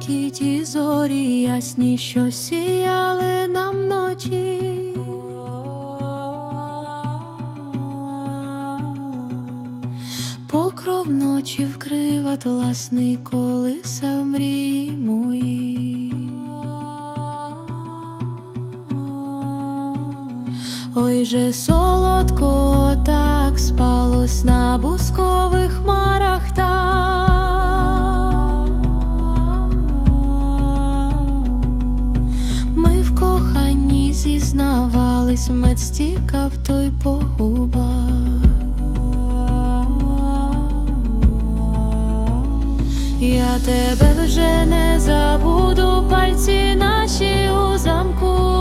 золоті ті зорі ясні, що сіяли нам вночі. Покров ночі вкрив атласний, колисав мрії мої. Ой же солодко так спалось на бускових хмарах там. Ми в коханні зізнавались, мед стікав той по губах. Я тебе вже не забуду, пальці наші у замку.